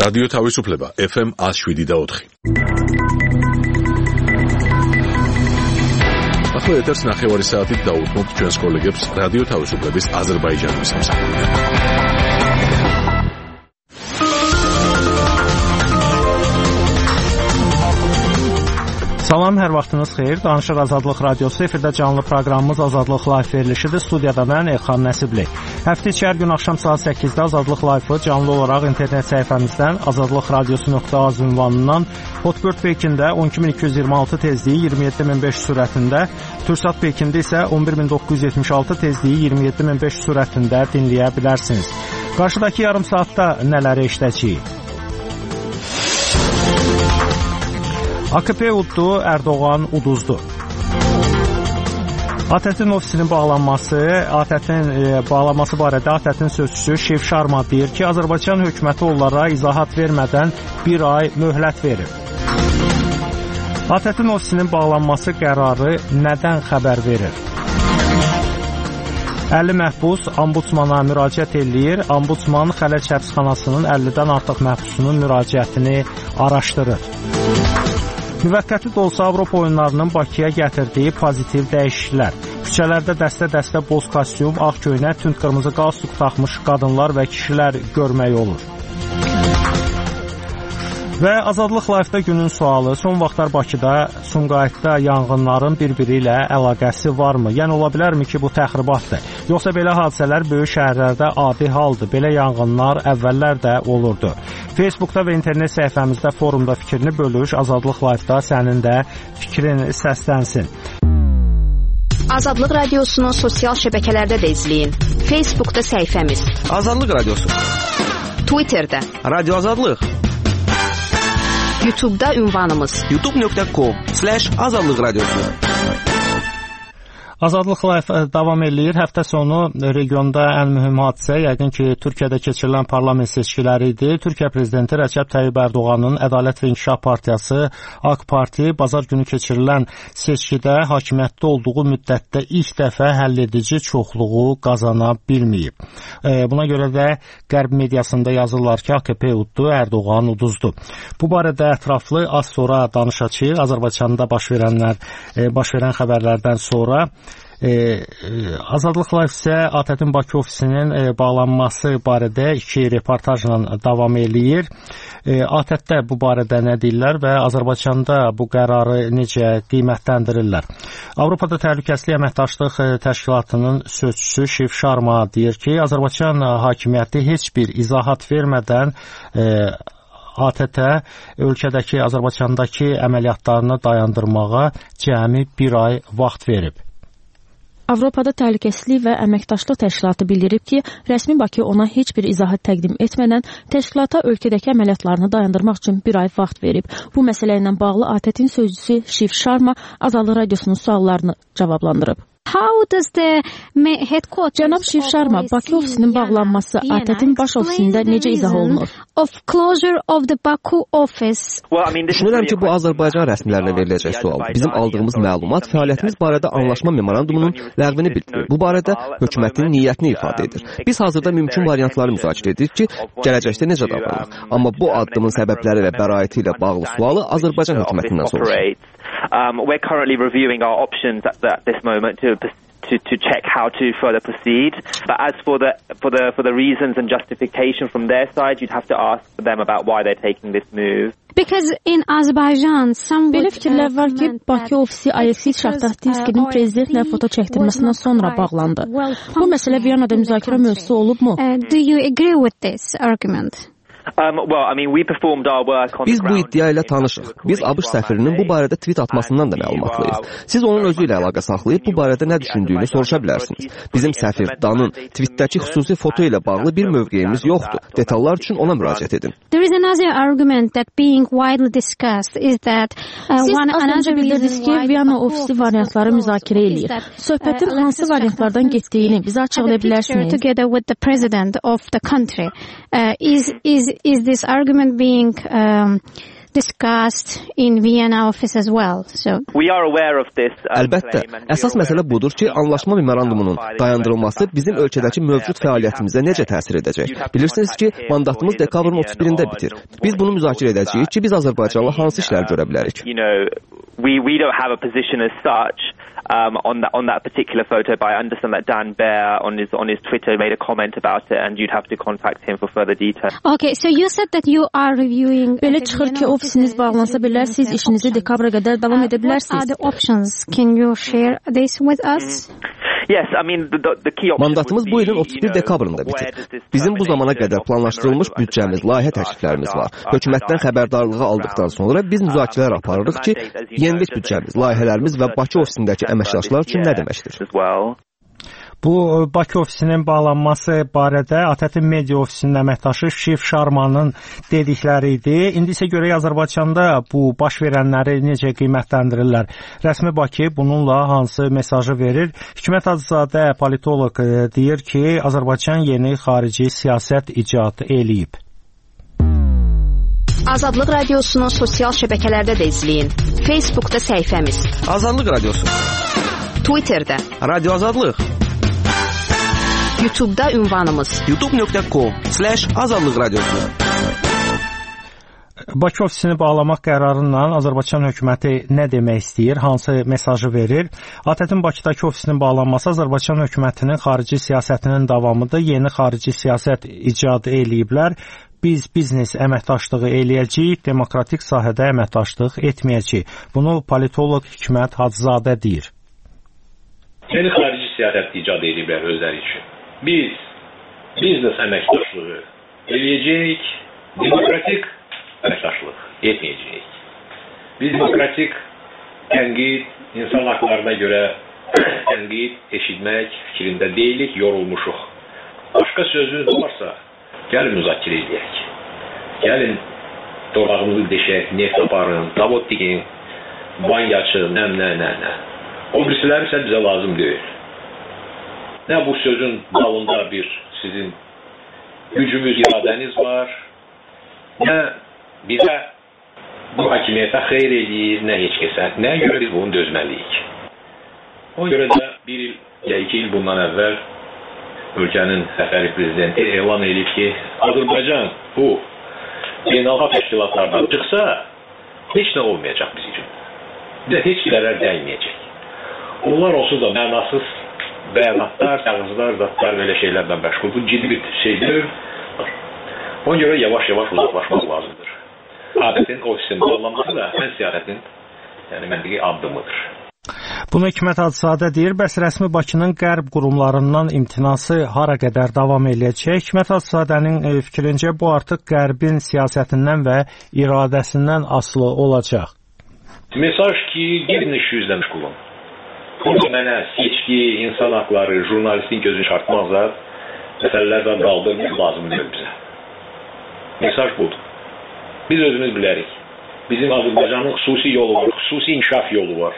რადიო თავისუფლება FM 107.4. ახლა ეთერს ნახევარი საათით დაუთმობთ ჩვენს კოლეგებს რადიო თავისუფლების აზერბაიჯანის სამსახურიდან. Salam, hər vaxtınız xeyir. Danışıq Azadlıq Radiosu efirdə canlı proqramımız Azadlıq Live verilişidir. Studiyada mən Elxan Nəsibli. Həftə içi hər gün axşam saat 8-də Azadlıq Live-ı canlı olaraq internet səhifəmizdən azadlıqradiosu.az ünvanından Hotbird Pekində 12226 tezliyi 27500 sürətində, Türksat Pekində isə 11976 tezliyi 27500 sürətində dinləyə bilərsiniz. Qarşıdakı yarım saatda nələri eşidəcəyik? AKP uddu, Erdoğan uduzdu. ATƏT-in ofisinin bağlanması, bağlanması barədə ATƏT-in sözçüsü Şif Şarma deyir ki, Azərbaycan hökuməti onlara izahat vermədən bir ay möhlət verir. ATƏT-in ofisinin bağlanması qərarı nədən xəbər verir? 50 məhbus ombudsmana müraciət eləyir. Ombudsman Xələt həbsxanasının 50-dən artıq məhbusunun müraciətini araşdırır. Müvəqqəti də olsa Avropa oyunlarının Bakıya gətirdiyi pozitiv dəyişikliklər. Küçələrdə dəstə-dəstə boz kostyum, ağ köynək, tünd qırmızı qalstuk taxmış qadınlar və kişilər görmək olur. Və Azadlıq Live-da günün sualı, son vaxtlar Bakıda, Sumqayıtda yanğınların bir-biri ilə əlaqəsi varmı? Yəni, ola bilərmi ki, bu təxribatdır? Yoxsa belə hadisələr böyük şəhərlərdə adi haldır, belə yanğınlar əvvəllər də olurdu. Facebookda və internet səhifəmizdə forumda fikrini bölüş, Azadlıq Live-da sənin də fikrin səslənsin. Azadlıq Radiosunu sosial şəbəkələrdə də izləyin. Facebookda səhifəmiz Azadlıq Radiosu, Twitterdə Radio Azadlıq, YouTube'da ünvanımız youtube.com/Azadlıq Radiosu. Azadlıq Live davam eləyir. Həftə sonu regionda ən mühüm hadisə yəqin ki, Türkiyədə keçirilən parlament seçkiləri idi. Türkiyə prezidenti Rəcəb Tayyib Ərdoğanın Ədalət və İnkişaf Partiyası AK Parti bazar günü keçirilən seçkidə hakimiyyətdə olduğu müddətdə ilk dəfə həlledici çoxluğu qazana bilməyib. Buna görə də Qərb mediasında yazırlar ki, AKP uddu, Ərdoğan uduzdu. Bu barədə ətraflı az sonra danışacağıq. Azərbaycanda baş verən xəbərlərdən sonra Azadlıq Live isə ATƏT-in Bakı ofisinin bağlanması barədə iki reportajla davam eləyir. ATƏT-də bu barədə nə deyirlər və Azərbaycanda bu qərarı necə qiymətləndirirlər? Avropada Təhlükəsizlik Əməkdaşlıq Təşkilatının sözçüsü Şif Şarma deyir ki, Azərbaycan hakimiyyəti heç bir izahat vermədən ATƏT-ə ölkədəki, Azərbaycandakı əməliyyatlarını dayandırmağa cəmi bir ay vaxt verib. Avropada Təhlükəsizlik və Əməkdaşlıq Təşkilatı bildirib ki, rəsmi Bakı ona heç bir izahat təqdim etmədən təşkilata ölkədəki əməliyyatlarını dayandırmaq üçün bir ay vaxt verib. Bu məsələ ilə bağlı ATƏT-in sözçüsü Şif Şarma Azadlıq Radiosunun suallarını cavablandırıb. Cənab Şif Şarma, Bakı ofisinin bağlanması ATƏT-in baş ofisində necə izah olunur? Düşünürəm ki, bu Azərbaycan rəsmilərinə veriləcək sual. Bizim aldığımız məlumat fəaliyyətimiz barədə anlaşma memorandumunun ləğvini bildirir. Bu barədə hökumətin niyyətini ifadə edir. Biz hazırda mümkün variantları müzakirə edirik ki, gələcəkdə necə davranır. Amma bu addımın səbəbləri və bəraəti ilə bağlı sualı Azərbaycan hökumətindən soruşur. We're currently reviewing our options at this moment to check how to further proceed. But as for the reasons and justification from their side, you'd have to ask them about why they're taking this move. Belə fikirlər var ki, Bakı ofisi Aleksey Şahtaxtinskinin prezidentlə foto çəkdirməsindən sonra bağlandı. Bu məsələ Viyanada müzakirə mövzusu olubmu? Do you agree with this argument? Biz bu iddia ilə tanışıq. Biz ABŞ səfirinin bu barədə tweet atmasından da məlumatlıyıq. Siz onun özü ilə əlaqə saxlayıb bu barədə nə düşündüyünü soruşa bilərsiniz. Bizim səfir Danın tweetdəki xüsusi foto ilə bağlı bir mövqeyimiz yoxdur. Detallar üçün ona müraciət edin. There is another argument that being widely discussed is that Siz az öncə bildirdiniz ki, Viyana ofisi variantları müzakirə eləyir. Söhbətin hansı variantlardan getdiyini bizə açıqlaya bilərsiniz? Together with the president of the country, is this argument being discussed in Vienna office as well. So we are aware of this. Əlbəttə, əsas məsələ budur ki, anlaşma memorandumunun dayandırılması bizim ölkədəki mövcud fəaliyyətimizə necə təsir edəcək? Bilirsiniz ki, mandatımız dekabrın 31-də bitir. Biz bunu müzakirə edəcəyik ki, biz Azərbaycanla hansı işlər görə bilərik? We don't have a position as such on that particular photo, but I understand that Dan Baer on his Twitter made a comment about it, and you'd have to contact him for further details. Okay, so you said that you are reviewing. Belə çıxır ki, ofisiniz bağlansa bilər, siz işinizi dekabra qədər davam edə bilərsiniz. What are the options? Can you share this with us? Yes, I mean the key option. Mandatımız bu ilin 31 dekabrında bitir. Bizim bu zamana qədər planlaşdırılmış büdcəmiz, layihə təkliflərimiz var. Hökumətdən xəbərdarlığı aldıqdan sonra biz müzakirələr aparırıq ki, yenilik büdcəmiz, layihələrimiz və Bakı ofisindəki əməkdaşlar üçün nə deməkdir? Bu Bakı ofisinin bağlanması barədə ATƏT Media ofisinin əməkdaşı Şif Şarmanın dedikləri idi. İndi isə görək Azərbaycanda bu baş verənləri necə qiymətləndirirlər. Rəsmi Bakı bununla hansı mesajı verir? Hikmət Hacızadə politoloq deyir ki, Azərbaycan yeni xarici siyasət icad eləyib. Azadlıq Radiosunu sosial şəbəkələrdə də izləyin. Facebookda səhifəmiz. Azadlıq Radiosu. Twitterdə. Radio Azadlıq. YouTube'da ünvanımız. youtube.com/Azadlıq Radiosu. Bakı ofisini bağlamaq qərarından Azərbaycan hökuməti nə demək istəyir, hansı mesajı verir? ATƏT-in Bakıdakı ofisinin bağlanması Azərbaycan hökumətinin xarici siyasətinin davamıdır. Yeni xarici siyasət icad eləyiblər. Biz biznes əməkdaşlığı eləyəcəyik, demokratik sahədə əməkdaşlıq etməyəcəyik. Bunu politoloq Hikmət Hacızadə deyir. Yeni xarici siyasət icad ediblər özləri üçün. Biz biznes əməkdaşlığı eləyəcəyik, demokratik əməkdaşlıq etməyəcəyik. Biz demokratik tənqid, insan haqlarına görə tənqid eşitmək fikrində deyilik, yorulmuşuq. Başqa sözünüz varsa, gəlin müzakirə edək. Gəlin torağımızı deşək, neft aparın, zavod dikin, banyo açın, nə. O birisiləri isə bizə lazım deyil. Nə bu sözün dalında bir sizin gücümüz, iradəniz var, nə bizə bu hakimiyyətə xeyr edir, nə heç kəsə. Nəyə görə biz bunu dözməliyik? Ona görə də bir il ya 2 il bundan əvvəl ölkənin səfəri prezidenti elan edib ki, Azərbaycan bu beynəlxalq təşkilatlardan çıxsa, heç nə olmayacaq biz üçün. Bizə heç zərər dəyməyəcək. Onlar onsuz da mənasız bəyanatlar, kağızlar, zatlar, belə şeylərlə məşğul. Bu ciddi bir şeydir. Ona görə yavaş-yavaş uzaqlaşmaq lazımdır. ATƏT-in ofisinin bağlanması da ən siyasətin məntiqi addımıdır. Bunu Hikmət Hacızadə deyir. Bəs rəsmi Bakının qərb qurumlarından imtinası hara qədər davam eləyəcək? Hikmət Hacızadənin fikrincə bu artıq qərbin siyasətindən və iradəsindən asılı olacaq. Mesaj ki, gedin iş yüzlə məşğul olun. Burada mənə seçki, insan haqları, jurnalistin gözünü çarpmazlar, məsələlərdən qaldırmaq lazım deyil bizə. Mesaj budur. Biz özümüz bilərik. Bizim Azərbaycanın xüsusi yolu var, xüsusi inkişaf yolu var.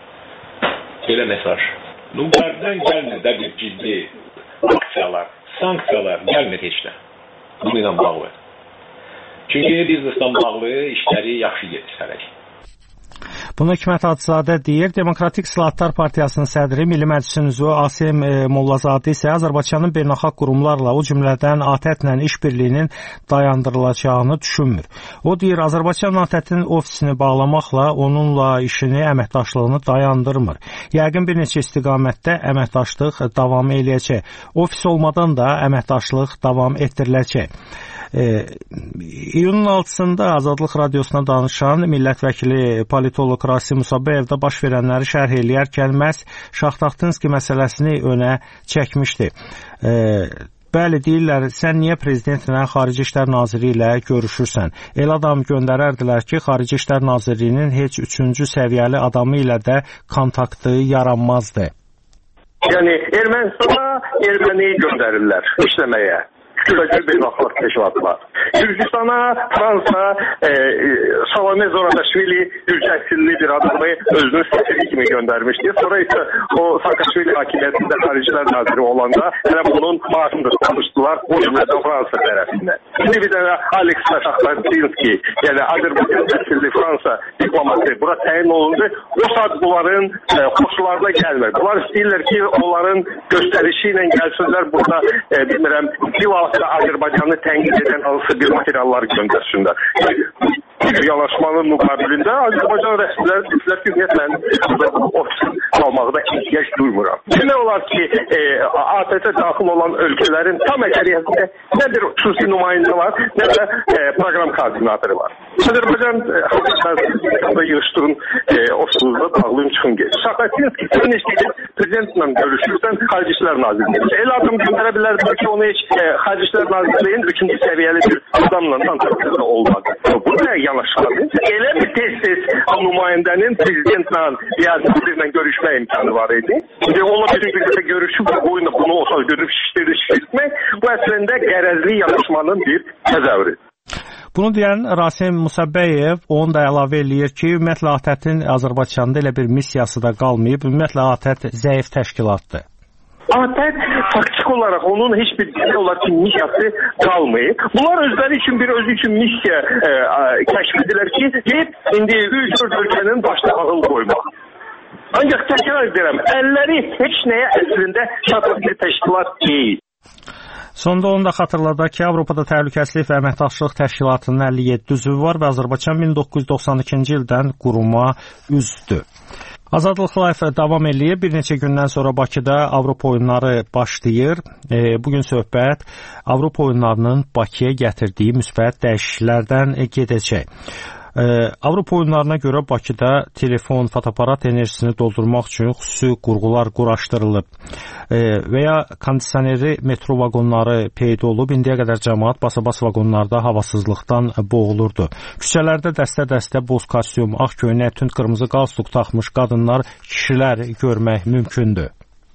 Belə mesaj. Qərbdən gəlmir də bir ciddi aksiyalar, sanksiyalar gəlmir heç də. Bununla bağlı. Çünki bizneslə bağlı işləri yaxşı gedir. Bunu Hikmət Hacızadə deyir. Demokratik İslahatlar Partiyasının sədri, Milli Məclisin üzvü Asim Mollazadə isə Azərbaycanın beynəlxalq qurumlarla, o cümlədən ATƏT-lə işbirliyinin dayandırılacağını düşünmür. O deyir, Azərbaycan ATƏT-in ofisini bağlamaqla onunla işini, əməkdaşlığını dayandırmır. Yəqin bir neçə istiqamətdə əməkdaşlıq davam eləyəcək. Ofis olmadan da əməkdaşlıq davam etdiriləcək. İyunun 6-sında Azadlıq Radiosuna danışan millət vəkili politoloq Rasim Musabeyev də baş verənləri şərh eləyərkən məhz Şaxtaxtınski məsələsini önə çəkmişdi. Bəli, deyirlər, sən niyə prezidentlə, Xarici İşlər Naziri ilə görüşürsən? El adam göndərərdilər ki, Xarici İşlər Nazirliyinin heç 3-cü səviyyəli adamı ilə də kontaktı yaranmazdı. Yəni, Ermənistana erməni göndərirlər işləməyə. küçüləcək beynəlxalq təşkilatlar. Gürcüstana Fransa Salome Zorabaşvili yüksəksilli bir adamı özünün səfiri kimi göndərmişdi. Sonra isə o Saakashvili hakimiyyətində xaricilər naziri olanda hələ bunun maaşını da tutmuşdular o cümlədən Fransa tərəfindən. Şimdi bir dənə Alex Saakashvili, yəni Azərbaycan təsirli Fransa diplomatı bura təyin olundu. O saat bunların xoşlarına gəlmir. Bunlar istəyirlər ki, onların göstərişi ilə gəlsinlər burada bilmirəm, bir Azərbaycanı tənqid edən hansı bir materiallar göndərsinlər. Bir yanaşmanın müqabilində Azərbaycan rəsmiləri dedilər ki, mən ofisin qalmaqda ehtiyac duymuram. Demək olar ki, ATƏT-ə daxil olan ölkələrin tam əksəriyyətində nə bir xüsusi nümayəndə var, nə də proqram koordinatoru var. Azərbaycan Xalq yığışdığın ofisində bağlıyım çıxın gedir. Saakashvili sən istəyir prezidentlə görüşürsən Xarici İşlər Nazirliyi. Elə adam göndərə bilərdilər ki, onu heç Xarici İşlər Nazirliyinin 3-cü səviyyəli bir adamla kontaktda olmadı. Bu da yanaşmadı. Elə bir tez-tez nümayəndənin prezidentlə ya nazirlə görüşmə imkanı var idi. İndi onunla bir görüşüb bunu olsa görüb şişirmək bu əslində qərəzli yanaşmanın bir təzəvvürü. Bunu deyən Rasim Musabbeyev onun da əlavə eləyir ki, ümumiyyətlə ATƏT-in Azərbaycanda elə bir missiyası da qalmayıb, ümumiyyətlə ATƏT zəif təşkilatdır. ATƏT faktiki olaraq onun heç bir demək olar ki, missiyası qalmayıb. Bunlar özləri üçün özü üçün missiya kəşf edirlər ki, indi 3-4 ölkənin başına ağıl qoymaq. Ancaq təkrar edirəm, əlləri heç nəyə əslində çatan bir təşkilat deyil. Sonda onu da xatırladaq ki, Avropada Təhlükəsizlik və Əməkdaşlıq Təşkilatının 57 üzvü var və Azərbaycan 1992-ci ildən quruma üzdür. Azadlıq Live davam eləyir. Bir neçə gündən sonra Bakıda Avropa oyunları başlayır. Bugün söhbət Avropa oyunlarının Bakıya gətirdiyi müsbət dəyişikliklərdən gedəcək. Avropa oyunlarına görə Bakıda telefon, fotoaparat enerjisini doldurmaq üçün xüsusi qurğular quraşdırılıb və ya kondisionerli metro vaqonları peyda olub. İndiyə qədər cəmaət basa-bas vaqonlarda havasızlıqdan boğulurdu. Küçələrdə dəstə-dəstə boz kostyum, ağ köynək, tünd qırmızı qalstuk taxmış qadınlar, kişilər görmək mümkündür.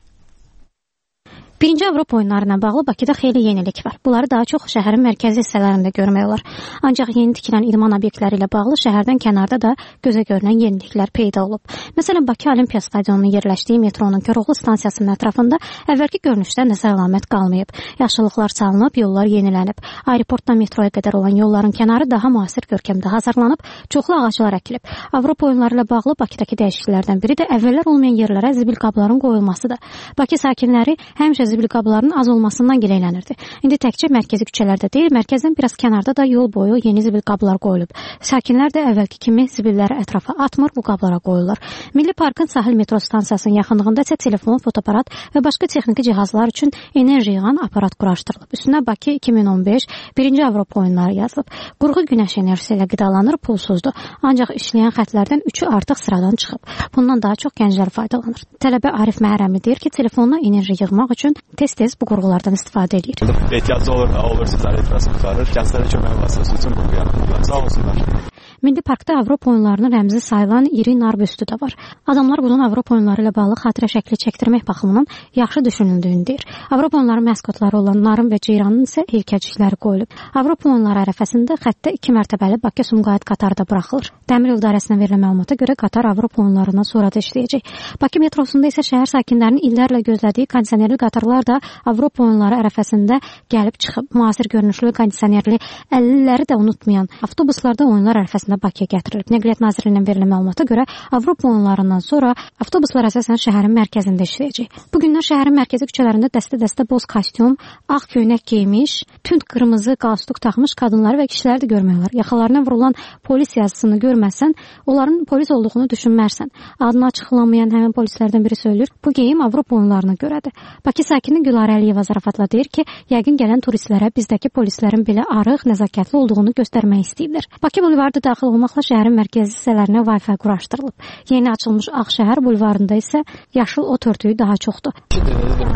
Birinci Avropa oyunlarına bağlı Bakıda xeyli yenilik var. Bunları daha çox şəhərin mərkəzi hissələrində görmək olar. Ancaq yeni tikilən idman obyektləri ilə bağlı şəhərdən kənarda da gözə görünən yeniliklər peyda olub. Məsələn, Bakı Olimpiya stadionunun yerləşdiyi metronun Koroğlu stansiyasının ətrafında əvvəlki görünüşdə nəsə əlamət qalmayıb. Yaşıllıqlar salınıb, yollar yenilənib. Aeroportdan metroya qədər olan yolların kənarı daha müasir görkəmdə hazırlanıb, çoxlu ağaclar əkilib. Avropa oyunları ilə bağlı Bakıdakı dəyişikliklərdən biri də əvvəllər olmayan yerlərə zibil qabların qoyulmasıdır. Bakı sakinləri həmişə zibil qablarının az olmasından gileylənirdi. İndi təkcə mərkəzi küçələrdə deyil, mərkəzdən biraz kənarda da yol boyu yeni zibil qablar qoyulub. Sakinlər də əvvəlki kimi zibilləri ətrafa atmır, bu qablara qoyurlar. Milli Parkın sahil metro stansiyasının yaxınlığında isə telefon, fotoaparat və başqa texniki cihazlar üçün enerji yığan aparat quraşdırılıb. Üstünə Bakı 2015 birinci Avropa oyunları yazılıb. Qurğu günəş enerjisi ilə qidalanır, pulsuzdur. Ancaq işləyən xətlərdən 3-ü artıq sıradan çıxıb. Bundan daha çox gənclər faydalanır. Tələbə Arif Məhərrəmli deyir ki, telefonla enerji yığmaq üçün tez-tez bu qurğulardan istifadə edir. Ehtiyacı olur sizlərə etiraz qurtarır. Gənclərə kömək vasitəsi üçün qurğuya. Sağ olsunlar. Milli Parkda Avropa oyunlarının rəmzi sayılan iri nar büstü də var. Adamlar bunun Avropa oyunları ilə bağlı xatirə şəkli çəkdirmək baxımından yaxşı düşünüldüyünü deyir. Avropa oyunları maskotları olan narın və ceyranın isə heykəlcikləri qoyulub. Avropa oyunları ərəfəsində xəttə 2 mərtəbəli Bakı-Sumqayıt qatarı da buraxılır. Dəmir yol idarəsinə verilən məlumata görə qatar Avropa oyunlarından sonra da işləyəcək. Bakı metrosunda isə şəhər sakinlərinin illərlə gözlədiyi kondisionerli qatarlar da Avropa oyunları ərəfəsində gəlib çıxıb. Müasir görünüşlü kondisionerli 50'ləri də unutmayan avtobuslarda oyunlar ərəfəsində Bakıya gətirilib. Nəqliyyat Nazirliyinin verilən məlumata görə Avropa oyunlarından sonra avtobuslar əsasən şəhərin mərkəzində işləyəcək. Bu günlər şəhərin mərkəzi küçələrində dəstə-dəstə boz kostyum, ağ köynək geymiş, tünd qırmızı qalstuk taxmış qadınları və kişiləri də görmək olar. Yaxalarına vurulan polis yazısını görməsən, onların polis olduğunu düşünmərsən. Adını açıqlamayan həmin polislərdən biri söylür, bu geyim Avropa oyunlarına görədir. Bakı sakini Gülarə Əliyeva zarafatla deyir ki, yəqin gələn turistlərə bizdəki polislərin belə arıq, nəzakətli olduğunu göstərmək istəyirlər. Bakı bulvarda daxil olmaqla şəhərin mərkəzi hissələrinə Wi-Fi quraşdırılıb. Yeni açılmış Ağşəhər bulvarında isə yaşıl ot örtüyü daha çoxdur.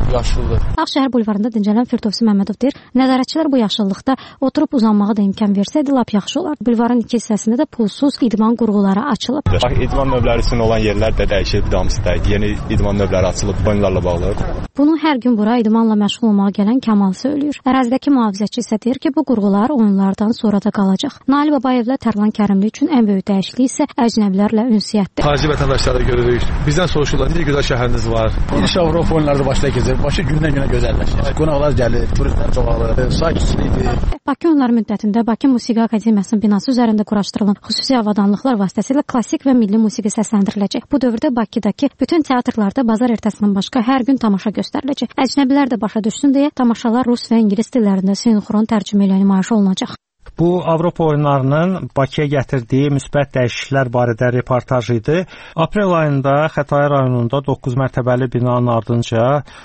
yaşlıdır. Ağşəhər bulvarında dincələn Firdovsi Məmmədov deyir, nəzarətçilər bu yaşıllıqda oturub uzanmağa da imkan versəydi lap yaxşı olar. Bulvarın iki hissəsində də pulsuz idman qurğuları açılıb. İdman növləri üçün olan yerlər də dəyişib, damsıdaydı. Yeni idman növləri açılıb oyunlarla bağlı. Bunu hər gün bura idmanla məşğul olmağa gələn Kamal söylüyor. Ərazidəki mühafizəçi isə deyir ki, bu qurğular oyunlardan sonra da qalacaq. Nail Babayevlə Tərlan Kərimli üçün ən böyük dəyişiklik isə əcnəbilərlə ünsiyyətdir. Xarici vətəndaşları görürük. Bizdən soruşurlar, necə gözəl şəhəriniz var? İnşallah Avropa oyunları da başlayır keçir. Başı gündən-günə gözəlləşir. Qonaqlar gəlir, turistlər çoxalır, sakitlikdir. Bakı oyunları müddətində Bakı Musiqi Akademiyasının binası üzərində quraşdırılan xüsusi avadanlıqlar vasitəsilə klassik və milli musiqi səsləndiriləcək. Bu dövrdə Bakıdakı bütün teatrlarda bazar ertəsindən başqa hər gün tamaşa göstəriləcək. Əcnəbilər də başa düşsün deyə tamaşalar rus və ingilis dillərində sinxron tərcümə ilə nümayiş olunacaq. Bu Avropa oyunlarının Bakıya gətirdiyi müsbət dəyişikliklər barədə reportaj idi. Aprel ayında Xətai rayonunda 9 mərtəbəli binanın ardınca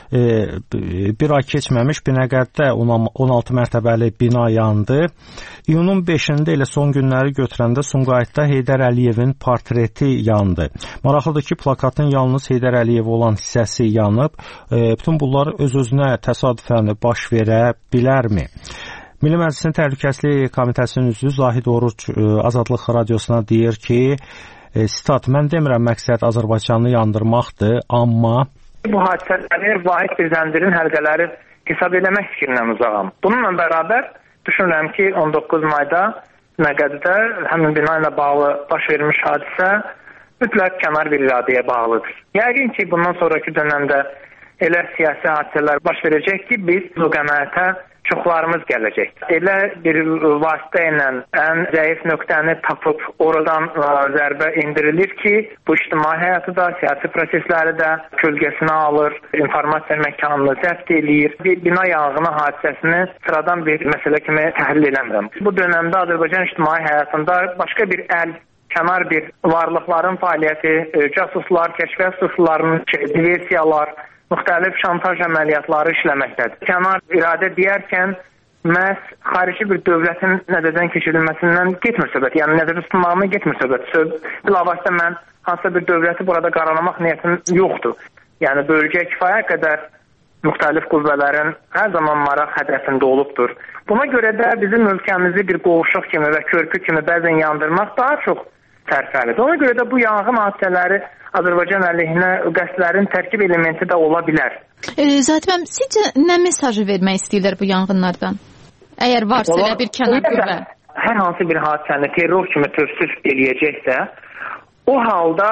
bir ay keçməmiş Binəqəddə 16 mərtəbəli bina yandı. İyunun 5-də elə son günləri götürəndə Sumqayıtda Heydər Əliyevin portreti yandı. Maraqlıdır ki, plakatın yalnız Heydər Əliyev olan hissəsi yanıb. Bütün bunlar öz-özünə təsadüfən baş verə bilərmi? Milli Məclisin Təhlükəsizlik Komitəsinin üzvü Zahid Oruç Azadlıq Radiosuna deyir ki, sitat, mən demirəm məqsəd Azərbaycanı yandırmaqdır, amma bu hadisələri vahid bir zəncirin həlqələri hesab eləmək fikrindən uzağam. Bununla bərabər düşünürəm ki, 19 mayda Binəqədidə həmin bina ilə bağlı baş vermiş hadisə mütləq kənar bir iradəyə bağlıdır. Yəqin ki, bundan sonraki dönəmdə elə siyasi hadisələr baş verəcək ki, biz bu qənaətə çoxlarımız gələcək. Elə bir vasitə ilə ən zəif nöqtəni tapıb oradan zərbə indirilir ki, bu ictimai həyatı da, siyasi prosesləri də kölgəsinə alır, informasiya məkanını zəbt eləyir. Bir bina yanğını hadisəsini sıradan bir məsələ kimi təhlil eləmirəm. Bu dönəmdə Azərbaycan ictimai həyatında başqa bir kənar bir varlıqların fəaliyyəti, casuslar, kəşfiyyat suçlularının diversiyalar, müxtəlif şantaj əməliyyatları işləməkdədir. Kənar iradə deyərkən məhz xarici bir dövlətin nəzərdən keçirilməsindən getmir söhbət. Yəni nəzərdə tutulmağından getmir söhbət. Bilavasitə mən hansısa bir dövləti burada qaralamaq niyyətim yoxdur. Yəni bölgəyə kifayət qədər müxtəlif qüvvələrin hər zaman maraq hədəfində olubdur. Buna görə də bizim ölkəmizi bir qovuşuq kimi və körpü kimi bəzən yandırmaq daha çox sərfəlidir. Ona görə də bu yanğın hadisələri Azərbaycan əleyhinə qəsdlərin tərkib elementi də ola bilər. Zaten sizcə nə mesajı vermək istəyirlər bu yanğınlardan? Əgər varsa elə bir kənar qüvvə. Hər hansı bir hadisəni terror kimi tövsif eləyəcəksə, o halda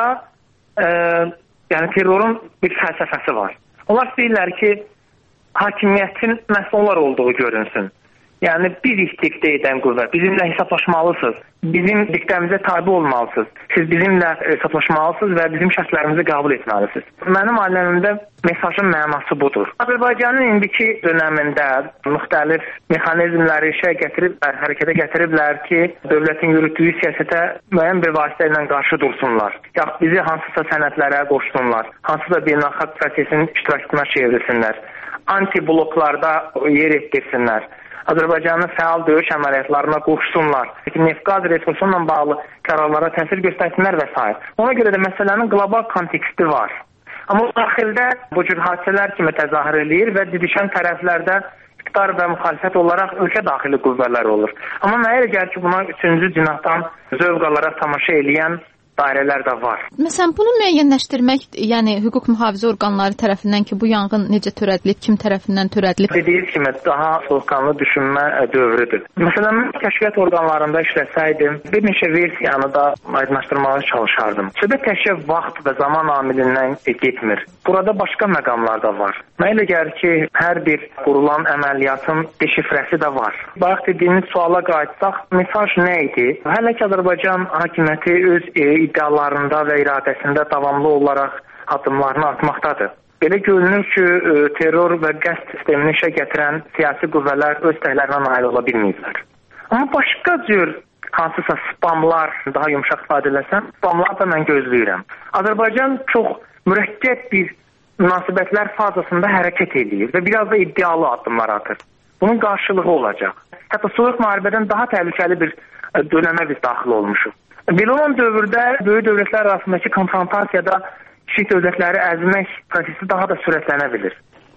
yəni terrorun bir fəlsəfəsi var. Onlar istəyirlər ki, hakimiyyətin məhz onlar olduğu görünsün. Yəni biz istiqdə edən qüvvə, bizimlə hesablaşmalısınız, bizim diktəmizə tabi olmalısınız, siz bizimlə hesablaşmalısınız və bizim şərtlərimizi qəbul etməlisiniz. Mənim aləmimdə mesajın mənası budur. Azərbaycanın indiki dönəmində müxtəlif mexanizmləri işə gətiriblər, hərəkətə gətiriblər ki, dövlətin yürütdüyü siyasətə müəyyən bir vasitə ilə qarşı dursunlar. Yaxud bizi hansısa sənədlərə qoşsunlar, hansısa beynəlxalq prosesin iştirakçısına çevrilsinlər, anti-bloklarda yer etdirsinlər. Azərbaycanın fəal döyüş əməliyyatlarına qoşsunlar. Neft-qaz resursunla bağlı qərarlara təsir göstərsinlər və s. Ona görə də məsələnin qlobal konteksti var. Amma daxildə bu cür hadisələr kimi təzahür eləyir və didişən tərəflərdə iqtidar və müxalifət olaraq ölkə daxili qüvvələr olur. Amma mənə elə gəlir ki, buna üçüncü cinahdan zövq alaraq tamaşa eləyən dairələr də var. Məsələn, bunu müəyyənləşdirmək, yəni hüquq mühafizə orqanları tərəfindən ki, bu yanğın necə törədilib, kim tərəfindən törədilib? Dediyiniz kimi daha soyuqqanlı düşünmə dövrüdür. Məsələn, kəşfiyyat orqanlarında işləsəydim, bir neçə versiyanı da aydınlaşdırmağa çalışardım. Söhbət təkcə vaxt və zaman amilindən getmir. Burada başqa məqamlar da var. Mənə elə gəlir ki, hər bir qurulan əməliyyatın deşifrəsi də var. Bayaq dediyiniz suala qayıtsaq, mesaj nə idi? Hələ ki, Azərbaycan hakimiyyəti öz iddialarında və iradəsində davamlı olaraq addımlarını atmaqdadır. Belə görünür ki, terror və qəsd sistemini işə gətirən siyasi qüvvələr öz təhlərinə nail ola bilməyiblər. Amma başqa cür hansısa spamlar, daha yumşaq ifadə eləsəm, spamlar da mən gözləyirəm. Azərbaycan çox mürəkkəb bir münasibətlər fazasında hərəkət edir və biraz da iddialı addımlar atır. Bunun qarşılığı olacaq. Hətta soyuq müharibədən daha təhlükəli bir dönəmə biz daxil olmuşuq. Belə olan dövrdə böyük dövlətlər arasındakı konfrontasiyada kiçik dövlətləri əzmək prosesi daha da sürətlənə bilir.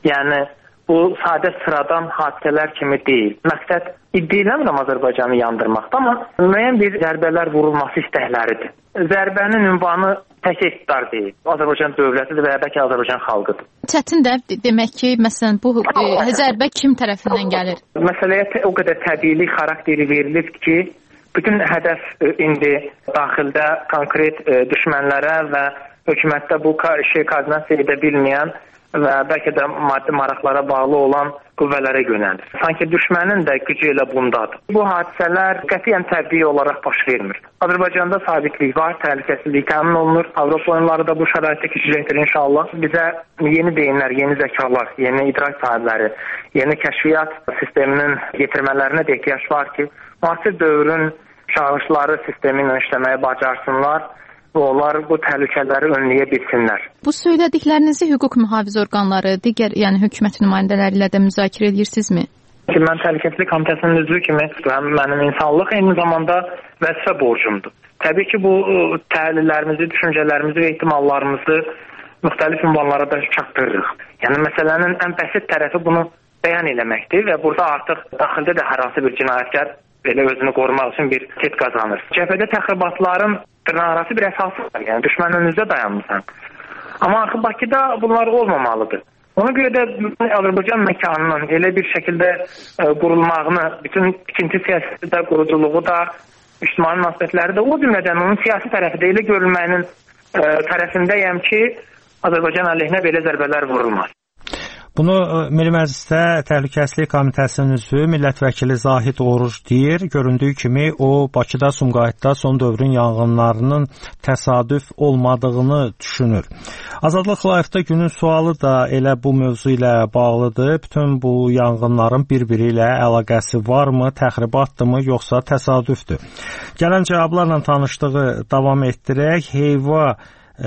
Yəni bu sadə sıradan hadisələr kimi deyil. Məqsəd iddia eləmirəm Azərbaycanı yandırmaqda, amma müəyyən bir zərbələr vurulması istəkləridir. Zərbənin ünvanı tək iqtidar deyil. Azərbaycan dövlətidir və ya bəlkə Azərbaycan xalqıdır. Çətin də demək ki, məsələn bu zərbə kim tərəfindən gəlir? Məsələyə o qədər təbiilik xarakteri verilib ki, bütün hədəf indi daxildə konkret düşmənlərə və hökumətdə bu şey koordinasiya edə bilməyən və bəlkə də maddi maraqlara bağlı olan qüvvələrə yönəlir. Sanki düşmənin də gücü elə bundadır. Bu hadisələr qətiyyən təbii olaraq baş vermir. Azərbaycanda sabitlik var, təhlükəsizlik təmin olunur. Avropa oyunları da bu şəraitdə keçəcəkdir inşallah. Bizə yeni beyinlər, yeni zəkalar, yeni idrak sahibləri, yeni kəşfiyyat sisteminin yetirmələrinə də ehtiyac var ki, müasir dövrün çağırışları sistemi ilə işləməyə bacarsınlar və onlar bu təhlükələri önləyə bilsinlər. Bu söylədiklərinizi hüquq mühafizə orqanları, digər yəni hökumət nümayəndələri ilə də müzakirə edirsinizmi? Mən Təhlükəsizlik Komitəsinin üzvü kimi mənim insanlıq eyni zamanda vəzifə borcumdur. Təbii ki, bu təhlillərimizi, düşüncələrimizi və ehtimallarımızı müxtəlif ünvanlara da çatdırırıq. Yəni məsələnin ən bəsit tərəfi bunu bəyan eləməkdir və burada artıq daxildə də hər hansı bir cinayətkar belə özünü qorumaq üçün bir tet qazanır. Cəbhədə təxribatların dırnaqarası bir əsası var. Yəni düşmən önünüzdə dayanmısan. Amma axı Bakıda bunlar olmamalıdır. Ona görə də Azərbaycan məkanının elə bir şəkildə qurulmağını, bütün tikinti siyasəti də, quruculuğu da, ictimai münasibətləri də, o cümlədən onun siyasi tərəfi də elə görülməyinin tərəfindəyəm ki, Azərbaycan əleyhinə belə zərbələr vurulmaz. Bunu Milli Məclisdə Təhlükəsizlik Komitəsinin üzvü millət vəkili Zahid Oruc deyir. Göründüyü kimi o Bakıda, Sumqayıtda son dövrün yanğınlarının təsadüf olmadığını düşünür. Azadlıq Live-da günün sualı da elə bu mövzu ilə bağlıdır. Bütün bu yanğınların bir-biri ilə əlaqəsi varmı, təxribatdırmı, yoxsa təsadüfdür? Gələn cavablarla tanışdığı davam etdirək. Heyva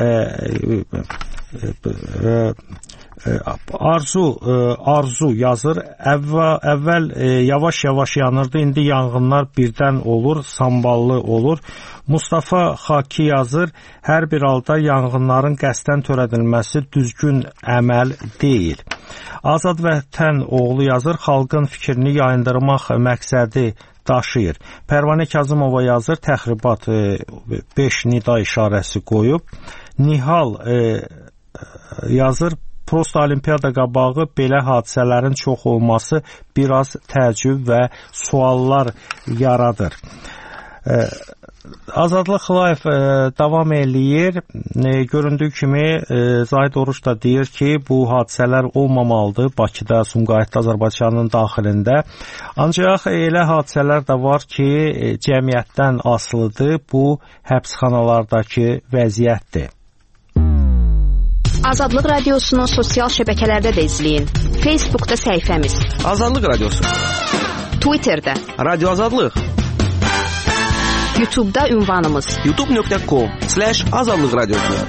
Arzu yazır. Əvvəl yavaş-yavaş yanırdı, indi yanğınlar birdən olur, samballı olur. Mustafa Xaki yazır. Hər bir halda yanğınların qəsdən törədilməsi düzgün əməl deyil. Azad Vətən oğlu yazır. Xalqın fikrini yayındırmaq məqsədi daşıyır. Pərvanə Kazımova yazır. Təxribat 5 nida işarəsi qoyub. Nihal yazır. Prosta Olimpiyada qabağı belə hadisələrin çox olması biraz təəccüb və suallar yaradır. Azadlıq Live davam eləyir. Göründüyü kimi Zahid Oruc da deyir ki, bu hadisələr olmamalıdır Bakıda, Sumqayıtda, Azərbaycanın daxilində. Ancaq elə hadisələr də var ki, cəmiyyətdən asılıdır. Bu həbsxanalardakı vəziyyətdir. Azadlıq Radiosunu sosial şəbəkələrdə də izləyin. Facebookda səhifəmiz Azadlıq Radiosu, Twitterdə Radio Azadlıq, YouTube'da ünvanımız youtube.com/azadlıq radiosu.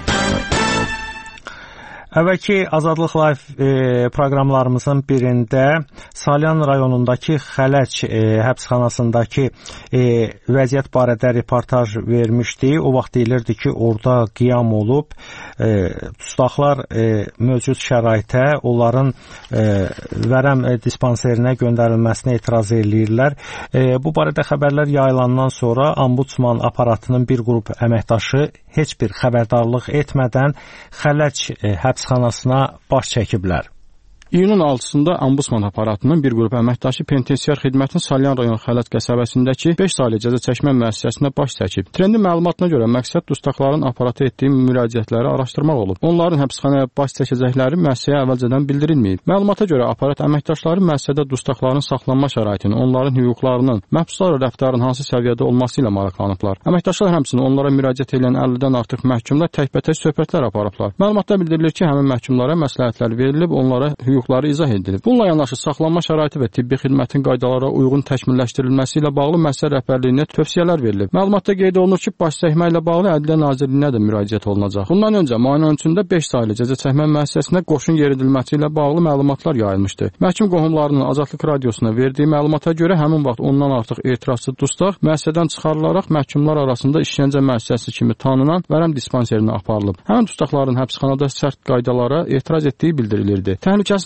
Əvvəlki Azadlıq Live proqramlarımızın birində Salyan rayonundakı Xələc həbsxanasındakı vəziyyət barədə reportaj vermişdi. O vaxt deyilirdi ki, orada qiyam olub, dustaqlar mövcud şəraitə, onların vərəm dispanserinə göndərilməsinə etiraz edirlər. Bu barədə xəbərlər yayılandan sonra Ombudsman aparatının bir qrup əməkdaşı heç bir xəbərdarlıq etmədən Xələc həbsxanasına baş çəkiblər. İyunun 6-sında Ombudsman aparatının bir qrup əməkdaşı penitensiar xidmətin Salyan rayon Xələc qəsəbəsindəki 5 saylı cəza çəkmə müəssisəsinə baş çəkib. Trendin məlumatına görə məqsəd dustaqların aparata etdiyi müraciətləri araşdırmaq olub. Onların həbsxanaya baş çəkəcəkləri müəssisəyə əvvəlcədən bildirilməyib. Məlumata görə aparat əməkdaşları müəssisədə dustaqların saxlanma şəraitini, onların hüquqlarının, məhbuslarla rəftarın hansı səviyyədə olması ilə maraqlanıblar. Əməkdaşlar həmçinin onlara müraciət edən 50-dən artıq məhkumla təkbətək söhbətlər aparıblar. Məlumatda bildirilir ki, həmin məhkumlara məsləhətlər verilib, onlara hüquqları izah edilib. Bununla yanaşı saxlanma şəraiti və tibbi xidmətin qaydalara uyğun təkmilləşdirilməsi ilə bağlı müəssisə rəhbərliyinə tövsiyələr verilib. Məlumatda qeyd olunur ki, baş çəkmə ilə bağlı Ədliyyə Nazirliyinə də müraciət olunacaq. Bundan öncə müayinə ölçüsündə 5 saylı cəza çəkmə müəssisəsinə qoşun yeridilməsi ilə bağlı məlumatlar yayılmışdı. Məhkum qohumlarının Azadlıq Radiosuna verdiyi məlumata görə həmin vaxt ondan artıq etirazçı dustaq müəssisədən çıxarılaraq məhkumlar arasında işgəncə müəssisəsi kimi tanınan vərəm dispanserinə aparılıb. Həmin dustaqların həbsxanada sərt qaydalara etiraz etdiyi bildirilirdi. Təhlükəsizlik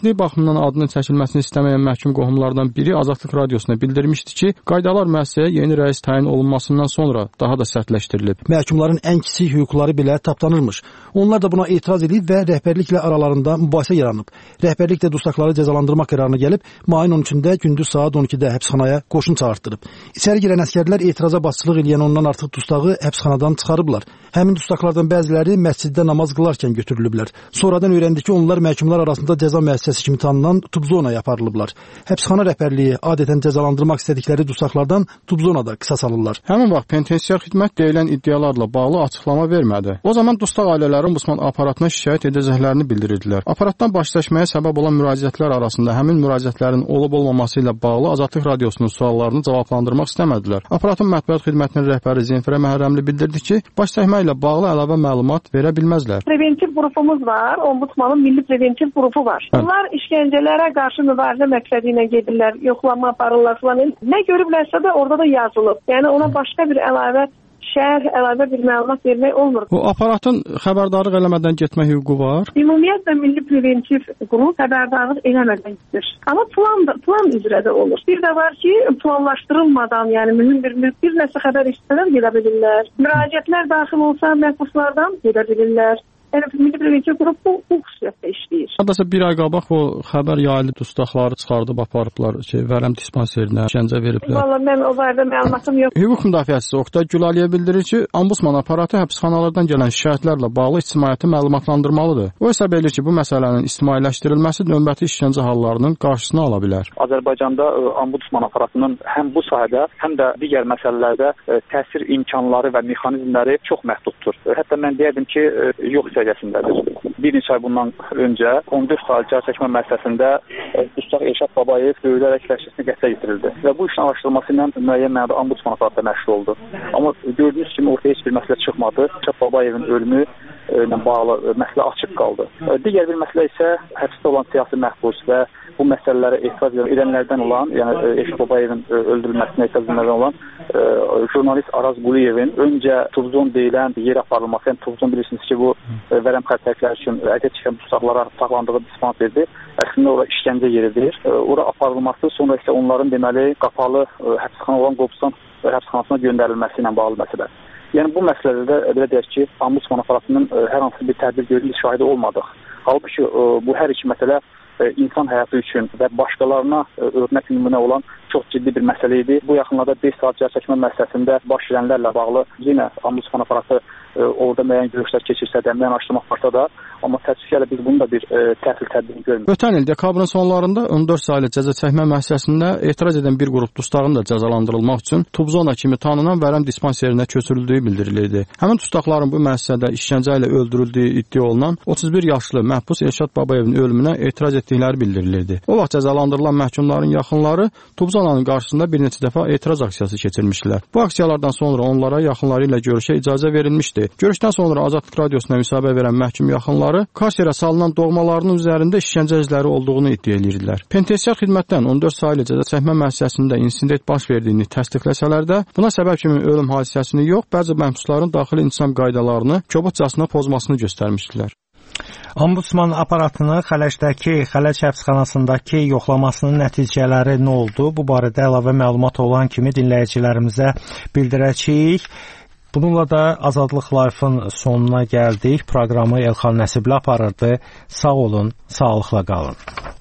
Təhlükəsizlik baxımından adının çəkilməsini istəməyən məhkum qohumlardan biri Azadlıq Radiosuna bildirmişdi ki, qaydalar müəssisəyə yeni rəis təyin olunmasından sonra daha da sərtləşdirilib. Məhkumların ən kiçik hüquqları belə tapdanılmış. Onlar da buna etiraz edib və rəhbərliklə aralarında mübahisə yaranıb. Rəhbərlik də dustaqları cəzalandırmaq qərarına gəlib, mayın 13-də gündüz saat 12-də həbsxanaya qoşun çağırtdırıb. İçəri girən əsgərlər etiraza başçılıq edən ondan artıq dustağı həbsxanadan çıxarıblar. Həmin dustaqlardan bəziləri məsciddə namaz qılarkən götürülüblər. Sonradan öyrəndi ki, onlar məhkumlar arasında cəza müəssisəsi kimi tanınan Tubzonaya aparılıblar. Həbsxana rəhbərliyi adətən cəzalandırmaq istədikləri dustaqlardan Tubzonada qisas alırlar. Həmin vaxt penitensiar xidmət deyilən iddialarla bağlı açıqlama vermədi. O zaman dustaq ailələri Ombudsman aparatına şikayət edəcəklərini bildirdilər. Aparatdan başlaşmaya səbəb olan müraciətlər arasında həmin müraciətlərin olub-olmaması ilə bağlı Azadlıq Radiosunun suallarını cavablandırmaq istəmədilər. Aparatın mətbuat xidmətinin rəhbəri Zenfirə Məhərrəmli bildirdi ki, başçəkmə ilə bağlı əlavə məlumat verə bilməzlər. Preventiv qrupumuz var, Ombudsmanın milli preventiv qrupu var. Bunlar işgəncələrə qarşı mübarizə məqsədi ilə gedirlər, yoxlama aparırlar falan. Nə görüblərsə də orada da yazılıb. Yəni ona başqa bir əlavə şərh, əlavə bir məlumat vermək olmur. O aparatın xəbərdarlıq eləmədən getmə hüququ var. Ümumiyyətlə milli preventiv qrup xəbərdarlıq eləmədən gedir. Amma plan üzrə də olur. Bir də var ki, planlaşdırılmadan, yəni mühüm bir nəsə xəbər istələr gedə bilirlər. Müraciətlər daxil olsa məhbuslardan gedə bilirlər. Yəni milli preventiv qrup bu xüsusiyyətdə işləyir. Haddasa bir ay qabaq o xəbər yayılı dustaqları çıxardıb aparıblar vərəm dispanserinə, işgəncə veriblər. Vallahi mən o barədə məlumatım yox. Hüquq müdafiəçisi Oqtay Gülaliyə bildirir ki, Ombudsman aparatı həbsxanalardan gələn şikayətlərlə bağlı ictimaiyyəti məlumatlandırmalıdır. O hesab edir ki, bu məsələnin ictimailəşdirilməsi növbəti işgəncə hallarının qarşısını ala bilər. Azərbaycanda Ombudsman aparatının həm bu sahədə, həm də digər məsələlərdə təsir imkanları və mexanizmləri çox məhduddur. Hətta mən deyərdim ki, yox səviyyəsindədir. Bir neçə ay bundan öncə 14 saylı cəza çəkmə müəssisəsində Dustaq Elşad Babayev döyülərək vəhşicəsinə qətlə yetirildi və bu işin araşdırılması ilə müəyyən mənada Ombudsman aparatı məşğul oldu. Amma gördüyünüz kimi ortaya heç bir məsələ çıxmadı. Elşad Babayevin ölümü ilə bağlı məsələ açıq qaldı. Digər bir məsələ isə həbsdə olan siyasi məhbus və bu məsələlərə etiraz edənlərdən olan, yəni Elşad Babayevin öldürülməsinə etiraz edənlərdən olan jurnalist Araz Quliyevin öncə Tubzon deyilən yer aparılması, yəni Tubzon bilirsiniz ki, bu vərəm xəstəlikləri üçün əziyyət çəkən dustaqlara saxlandığı dispanseridir. Əslində ora işgəncə yeridir. Ora aparılması, sonra isə onların deməli qapalı həbsxana olan Qobustan həbsxanasına göndərilməsi ilə bağlı məsələ. Yəni bu məsələdə də belə deyək ki, Ombudsman aparatının hər hansı bir tədbir görülüş şahidi olmadıq. Halbuki bu hər iki məsələ insan həyatı üçün və başqalarına örnək nümunə olan çox ciddi bir məsələ idi. Bu yaxınlarda 5 saat cəza çəkmə müəssisəsində baş verənlərlə bağlı yenə Ombudsman aparatı orada müəyyən görüşlər keçirsə də, müəyyən araşdırma aparsa da, amma təəssüflə biz bunu da bir təhsil tədbirini görmürük. Ötən il dekabrın sonlarında 14 saylı cəza çəkmə müəssisəsində etiraz edən bir qrup dustağın da cəzalandırılmaq üçün Tubzona kimi tanınan vərəm dispanserinə köçürüldüyü bildirilirdi. Həmin dustaqların bu müəssisədə işgəncə ilə öldürüldüyü iddia olunan 31 yaşlı məhbus Elşad Babayevin ölümünə etiraz etdikləri bildirilirdi. O vaxt cəzalandırılan məhkumların yaxınları Tubzonanın qarşısında bir neçə dəfə etiraz aksiyası keçirmişdilər. Bu aksiyalardan sonra onlara yaxınları ilə görüşə icazə verilmişdi. Görüşdən sonra Azadlıq Radiosuna müsahibə verən məhkum yaxınları karsiyerə salınan doğmalarının üzərində işgəncə izləri olduğunu iddia edirdilər. Penitensiar xidmətdən 14 saylı cəza çəkmə müəssisəsində insident baş verdiyini təsdiqləsələr də, buna səbəb kimi ölüm hadisəsini yox, bəzi məhbusların daxili intizam qaydalarını kobudcasına pozmasını göstərmişdilər. Ombudsman aparatını Xələcdəki Xələc həbsxanasındakı yoxlamasının nəticələri nə oldu? Bu barədə əlavə məlumat olan kimi dinləyicilərimizə bildirəcəyik. Bununla da Azadlıq Live-ın sonuna gəldik. Proqramı Elxan Nəsibli aparırdı. Sağ olun, sağlıqla qalın.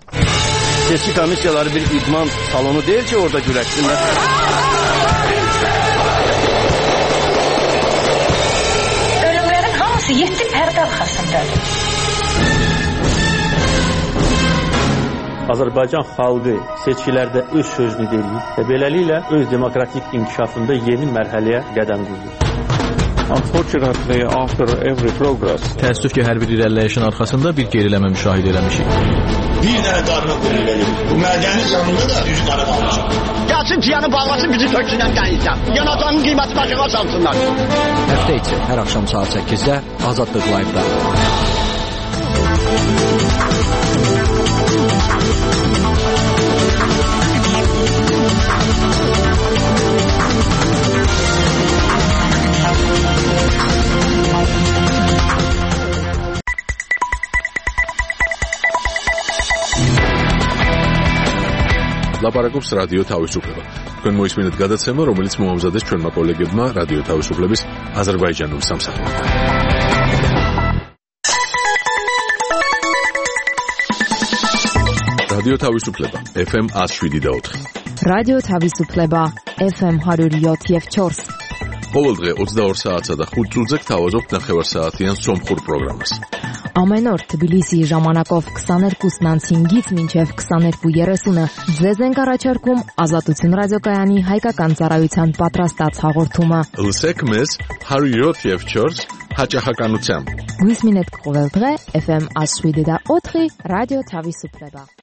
Seçki komissiyaları bir idman salonu deyil ki, orada güləşsinlər. Ölümlərin hamısı 7 pərdə arxasındadır. Azərbaycan xalqı seçkilərdə öz sözünü deyir və beləliklə öz demokratik inkişafında yeni mərhələyə qədəm qoyur. Təəssüf ki, hər bir irəliləyişin arxasında bir geriləmə müşahidə eləmişik. Bir dənə qarına qoyulur. Bu mədəni canında da düz qarı qalmışıq. Gəlsin piyanı bağlasın, bizi töksünən qəyilsən. Yanacanın qiyməti başına salsınlar. Həftə içi hər axşam saat 8-də Azadlıq Live-da. ლაპარაკობს რადიო თავისუფლება. თქვენ მოისმინეთ გადაცემა, რომელიც მოამზადეს ჩვენმა კოლეგებმა რადიო თავისუფლების აზერბაიჯანული სამსახურიდან. რადიო თავისუფლება FM 107.4. რადიო თავისუფლება FM 107.4. ყოველდღე 22 საათსა და 5 წუთზე გთავაზობთ ნახევარსაათიან სომხურ პროგრამას. Ամեն օր Թբիլիսիի ժամանակով 22:05-ից մինչև 22:30-ը ձեզ ենք առաջարկում Ազատություն ռադիոկայանի հայկական ծառայության պատրաստած հաղորդումը։ Լսեք մեզ 107.4 հաճախականությամբ։ Գույսմինետ կողելդղե FM 107.4 ռադիո Թավիսուպլեբա։